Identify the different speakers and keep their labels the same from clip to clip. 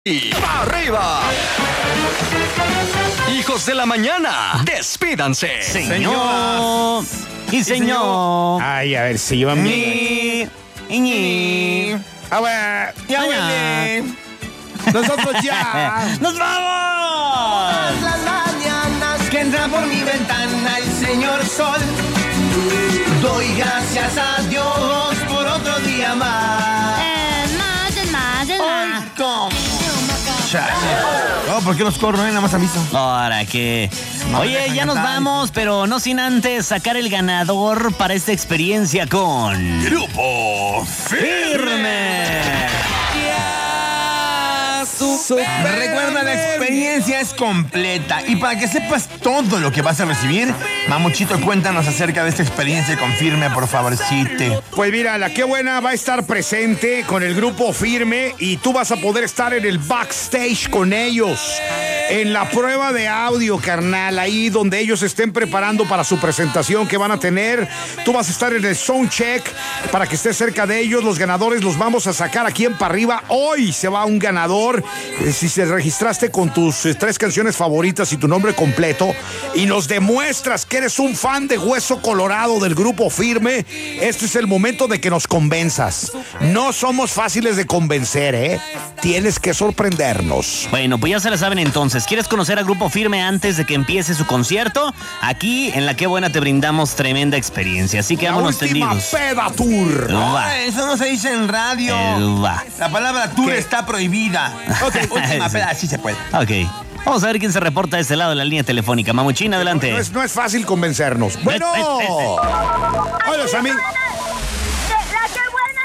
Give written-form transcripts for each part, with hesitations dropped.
Speaker 1: Y arriba. Hijos de la mañana, despídanse.
Speaker 2: Señor y señor.
Speaker 3: Ay, a ver si yo a mí. Ya huele. Nosotros ya.
Speaker 2: ¡Nos vamos!
Speaker 4: Las mañanas que entra por mi ventana el señor sol. Doy gracias a Dios por otro día más.
Speaker 2: Ay, ¿cómo?
Speaker 3: No, ¿por qué los corro? Nada más aviso.
Speaker 2: Ahora que... Oye, ya nos vamos, pero no sin antes sacar el ganador para esta experiencia con...
Speaker 1: Grupo
Speaker 2: Firme.
Speaker 3: Recuerda, la experiencia es completa. Y para que sepas todo lo que vas a recibir, Mamuchito, cuéntanos acerca de esta experiencia con Firme, por favorcito.
Speaker 5: Pues mira, la Qué Buena va a estar presente con el Grupo Firme y tú vas a poder estar en el backstage con ellos. En la prueba de audio, carnal, ahí donde ellos estén preparando para su presentación que van a tener. Tú vas a estar en el soundcheck para que estés cerca de ellos. Los ganadores los vamos a sacar aquí en Pa' Arriba. Hoy se va un ganador. Si se registraste con tus 3 canciones favoritas y tu nombre completo y nos demuestras que eres un fan de Hueso Colorado del Grupo Firme, este es el momento de que nos convenzas. No somos fáciles de convencer, ¿eh? Tienes que sorprendernos.
Speaker 2: Bueno, pues ya se la saben entonces. ¿Quieres conocer al Grupo Firme antes de que empiece su concierto? Aquí en La Qué Buena te brindamos tremenda experiencia. Así que vámonos tendidos.
Speaker 5: La última peda tour.
Speaker 2: Va.
Speaker 3: Eso no se dice en radio.
Speaker 2: Va.
Speaker 3: La palabra tour
Speaker 5: ¿Qué?
Speaker 3: está prohibida. Ok, última peda, sí se puede.
Speaker 2: Ok. Vamos a ver quién se reporta de este lado de la línea telefónica. Mamuchín, adelante.
Speaker 5: No es fácil convencernos. Bueno. Hola, Sammy.
Speaker 6: La Qué Buena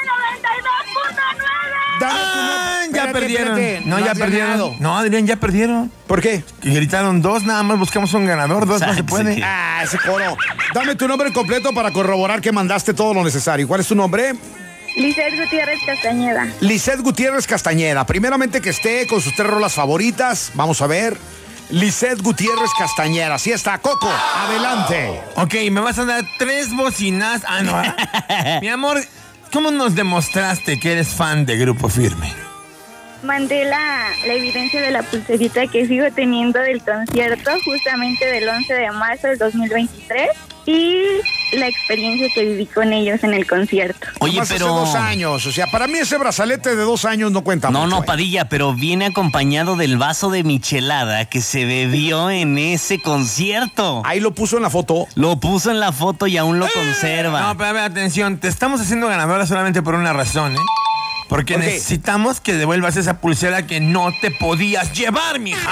Speaker 6: 92.9.
Speaker 5: Dame tu nombre.
Speaker 3: Ya
Speaker 5: Espérate,
Speaker 3: perdieron.
Speaker 5: espérate.
Speaker 3: No, ya
Speaker 5: has
Speaker 3: perdieron.
Speaker 5: ganado.
Speaker 3: No, Adrián, ya perdieron.
Speaker 5: ¿Por qué?
Speaker 3: Que gritaron 2, nada más buscamos un ganador. 2 no se
Speaker 2: Exacto,
Speaker 3: puede.
Speaker 2: sí.
Speaker 5: Ah, ese coro. Dame tu nombre completo para corroborar que mandaste todo lo necesario. ¿Cuál es tu nombre?
Speaker 6: Lisette Gutiérrez Castañeda.
Speaker 5: Lisette Gutiérrez Castañeda. Primeramente que esté con sus 3 rolas favoritas. Vamos a ver. Lisette Gutiérrez Castañeda. Así está, Coco. Adelante.
Speaker 3: Ok, me vas a dar 3 bocinas. Ah, no. Mi amor, ¿cómo nos demostraste que eres fan de Grupo Firme?
Speaker 6: Mandé la evidencia de la pulserita que sigo teniendo del concierto, justamente del 11 de marzo del 2023. Y la experiencia que viví con ellos en el concierto.
Speaker 2: Oye,
Speaker 5: Nomás
Speaker 2: pero...
Speaker 5: hace 2 años. O sea, para mí ese brazalete de 2 años no cuenta mucho.
Speaker 2: No, Padilla, pero viene acompañado del vaso de michelada que se bebió en ese concierto.
Speaker 5: Ahí lo puso en la foto.
Speaker 2: Lo puso en la foto y aún lo conserva.
Speaker 3: No, pero a ver, atención. Te estamos haciendo ganadora solamente por una razón, ¿eh? Porque
Speaker 5: ¿Por qué?
Speaker 3: necesitamos que devuelvas esa pulsera que no te podías llevar, mija.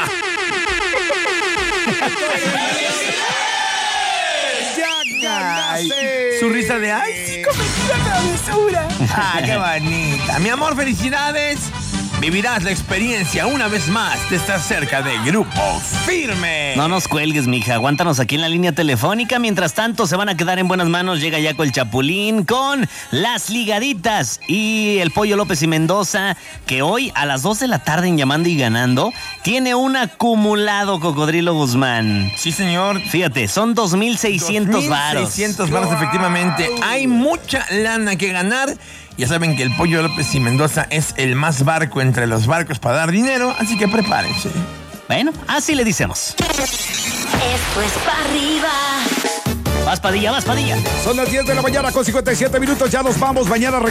Speaker 3: Ay, su risa de ay, sí, cometí la travesura. Ah, qué bonita. Mi amor, felicidades. Vivirás la experiencia una vez más de estar cerca de Grupo Firme.
Speaker 2: No nos cuelgues, mija. Aguántanos aquí en la línea telefónica. Mientras tanto, se van a quedar en buenas manos. Llega Yaco el Chapulín con Las Ligaditas y el Pollo López y Mendoza, que hoy a las 2 de la tarde en Llamando y Ganando tiene un acumulado, Cocodrilo Guzmán.
Speaker 3: Sí, señor.
Speaker 2: Fíjate, son 2,600 varos.
Speaker 3: 600 varos, efectivamente. Hay mucha lana que ganar. Ya saben que el Pollo López y Mendoza es el más barco entre los barcos para dar dinero, así que prepárense.
Speaker 2: Bueno, así le decimos.
Speaker 7: Esto es Pa' Arriba.
Speaker 2: Vas, Padilla, vas, Padilla.
Speaker 5: Son las 10 de la mañana con 57 minutos. Ya nos vamos. Mañana regresamos.